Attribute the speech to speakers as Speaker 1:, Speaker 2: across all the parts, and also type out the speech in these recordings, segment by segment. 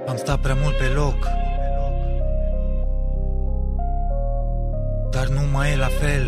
Speaker 1: Am stat prea mult pe loc, dar nu mai e la fel.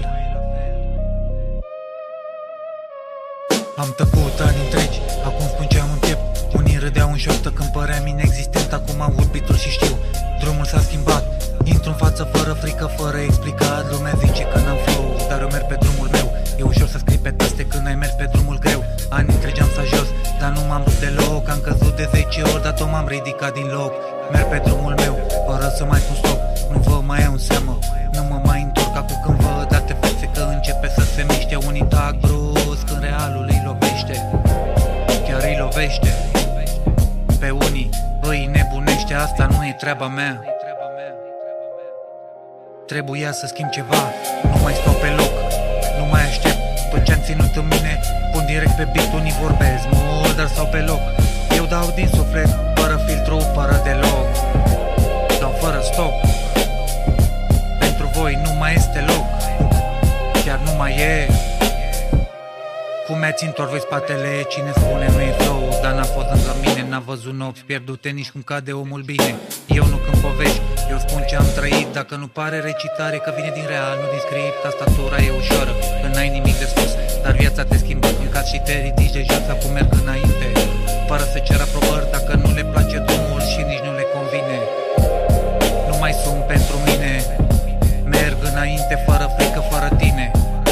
Speaker 1: Am tăcut ani întregi, acum spun ce am în piept. Unii râdeau în șoaptă când păream inexistent. Acum am urbitul și știu, drumul s-a schimbat. Intru în față fără frică, fără explicat. Lumea zice că n-am flow, dar eu merg pe drumul meu. E ușor să scrii pe taste când ai mers pe drumul greu. Ani întregi am stat jos, dar nu m-am rupt deloc. Am căzut de 10 ori, dar tot m-am ridicat din loc. Merg pe drumul meu, fără să mai pun stop. Nu vă mai iau în seamă, nu mă mai întorc acum când văd alte fețe că începe să se miște. Unii tac brusc când realul îi lovește, chiar îi lovește. Pe unii îi nebunește, asta nu e treaba mea. Trebuia să schimb ceva, nu mai stau pe loc, nu mai aștept. Tot ce-am ținut în mine, pun direct pe beat. Unii vorbesc mult, dar stau pe loc. Eu dau din suflet, fără filtru, fără deloc. Dau fără stop. Pentru voi nu mai este loc, chiar nu mai e. Cum mi-ați întors voi spatele, cine spune nu e flow. Dar n-a fost lângă mine, n-a văzut nopți pierdute, nici cum cade omul bine. Eu nu cânt povești, eu spun ce am trăit. Dacă nu pare recitare, că vine din real, nu din script. Tastatura e ușoară, când n-ai nimic de spus. Dar viața te schimbă când cazi și te ridici de jos. Acum merg înainte, fără să cer aprobări. Dacă nu le place drumul și nici nu le convine, nu mai sunt pentru mine. Merg înainte, fără frică, fără tine.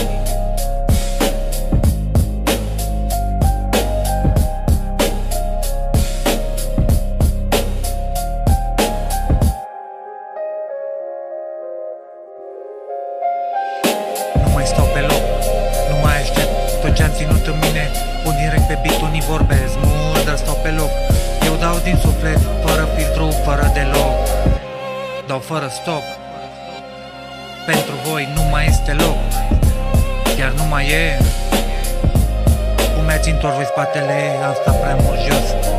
Speaker 1: Stau pe loc, nu mai aștept. Tot ce-am ținut în mine, pun direct pe beat. Unii vorbesc mult, dar stau pe loc. Eu dau din suflet, fără filtru, fără deloc. Dau fără stop. Pentru voi nu mai este loc, chiar nu mai e. Cum mi-ați întors voi spatele, am stat prea mult jos.